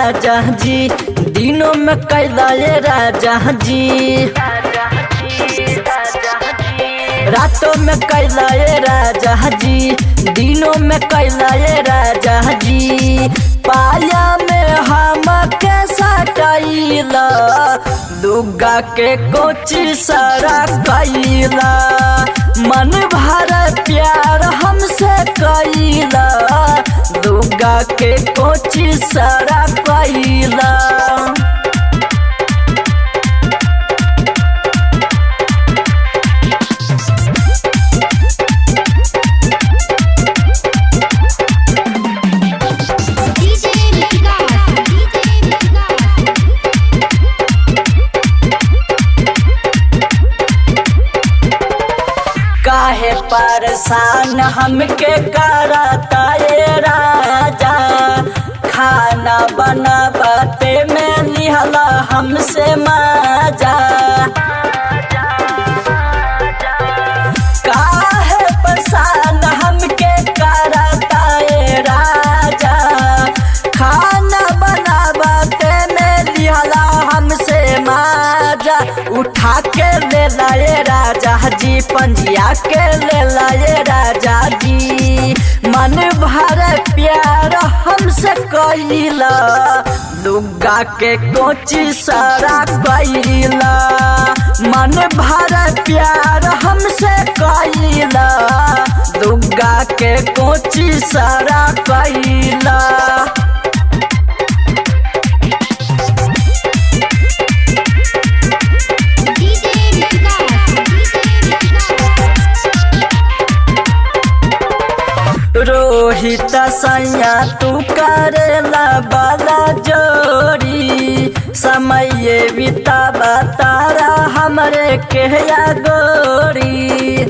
राजा जी, दिनों में कैला ये राजा जी, रातों में कैला ये राजा जी, दिनों में कैला ये राजा जी। पाया में हम कैसा कैला, लुगा के कोची सारा कैला, मन भर प्यार हमसे कैला, लुगा के कोची सारा कैला। काहे परेशान हमके करता ये राजा, खाना बनाते में लिहला हमसे मजा। काहे परेशान हमके करता ये राजा, खाना बनाते में लिहला हमसे मजा। उठा के ले लाए राजा जी, पंजिया के ले लाए राजा जी, मन भर प्यार हमसे कैला, लुगा के कोची सारा कैला, मन भर प्यार हमसे कैला, लुगा के कोची सारा कैला। रोहित सैया तू करेला बाला जोड़ी, समय बितावा तारा हमरे केया गोरी।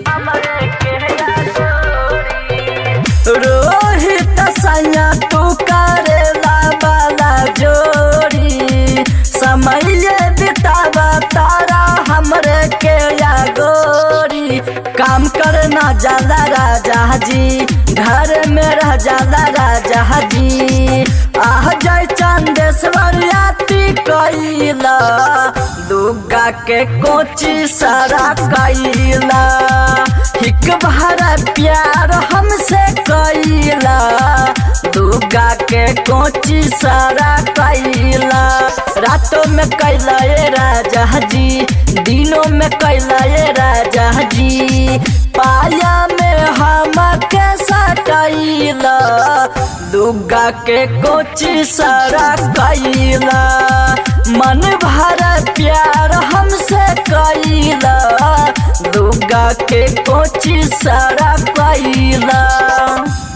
रोहित सैया तू करेला बाला जोड़ी, समय बितावा तारा हमरे केया गोरी। काम करना जाला राजा जी, घर में रह जाला राजा जी, आह जय चंदेश्वर याती कैला, लुगा के कोची सारा कैला, हिक भरा प्यार हमसे कैला, लुगा के कोची सारा कैला। रातों में कैला ये राजा जी, दिनों में कैला ये राजा जी, पाया में हम कैसा कैला, लुगा के कोची सारा कैला, मन भर प्यार हमसे कैला, लुगा के कोची सारा कैला।